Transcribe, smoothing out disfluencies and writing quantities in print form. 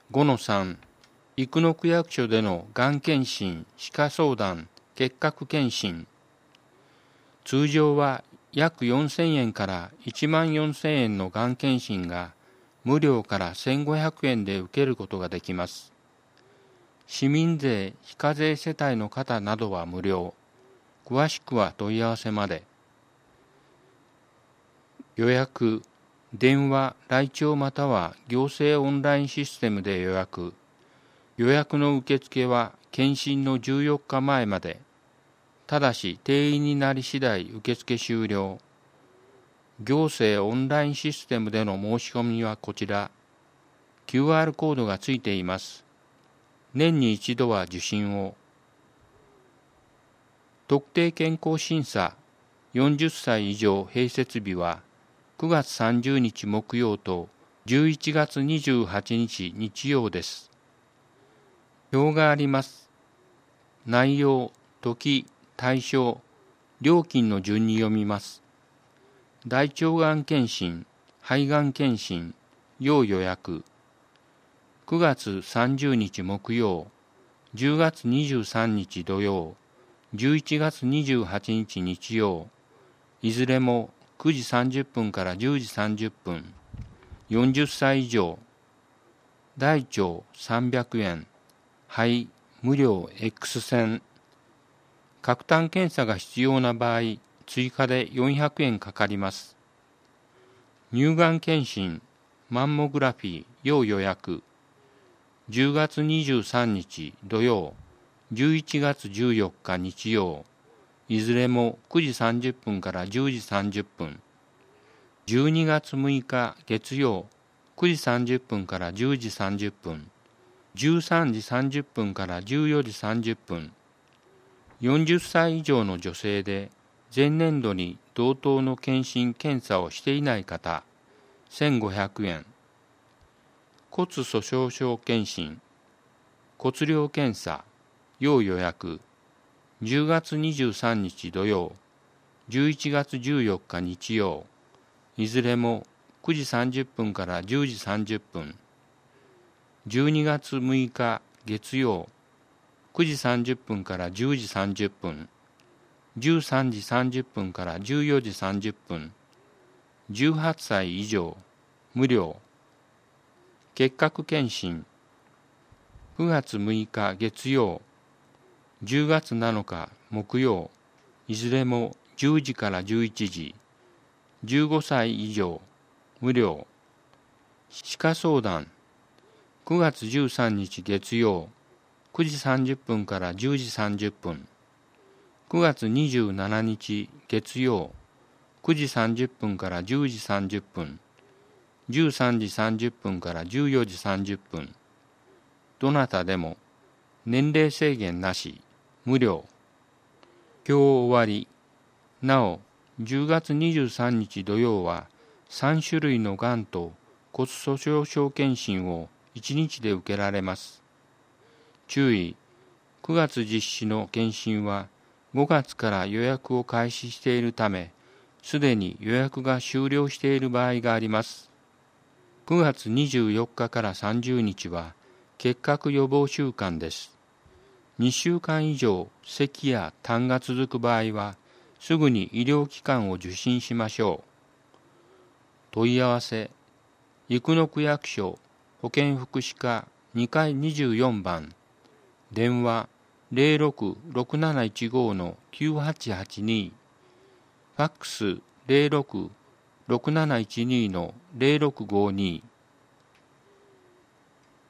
5-3 生野区役所でのがん検診、歯科相談、結核検診。通常は約4000円から1万4000円のがん検診が無料から1500円で受けることができます。市民税非課税世帯の方などは無料。詳しくは問い合わせまで。予約、電話、来庁または行政オンラインシステムで予約。予約の受付は検診の14日前まで。ただし定員になり次第受付終了。行政オンラインシステムでの申し込みはこちら。QR コードがついています。年に一度は受診を。特定健康審査40歳以上併設日は9月30日木曜と11月28日日曜です。表があります。内容、時、対象、料金の順に読みます。大腸がん検診、肺がん検診、要予約。9月30日木曜、10月23日土曜、11月28日日曜、いずれも9時30分から10時30分、40歳以上、大腸300円、肺無料 X 線、核炭検査が必要な場合、追加で400円かかります。乳がん検診、マンモグラフィー要予約、10月23日土曜、11月14日日曜、いずれも9時30分から10時30分、12月6日月曜、9時30分から10時30分、13時30分から14時30分、40歳以上の女性で前年度に同等の検診検査をしていない方、1500円。骨粗鬆症検診、骨量検査、要予約、10月23日土曜、11月14日日曜、いずれも9時30分から10時30分、12月6日月曜、9時30分から10時30分、13時30分から14時30分、18歳以上、無料。結核検診、9月6日月曜、10月7日木曜、いずれも10時から11時、15歳以上、無料。歯科相談、9月13日月曜、9時30分から10時30分、9月27日月曜、9時30分から10時30分、13時30分から14時30分、どなたでも、年齢制限なし、無料。今日終わり。なお、10月23日土曜は3種類のがんと骨粗鬆症検診を1日で受けられます。注意、9月実施の検診は5月から予約を開始しているため、すでに予約が終了している場合があります。9月24日から30日は結核予防週間です。2週間以上咳や痰が続く場合は、すぐに医療機関を受診しましょう。問い合わせ、生野区役所保健福祉課2階24番、電話066715-9882、ファックス066712-0652、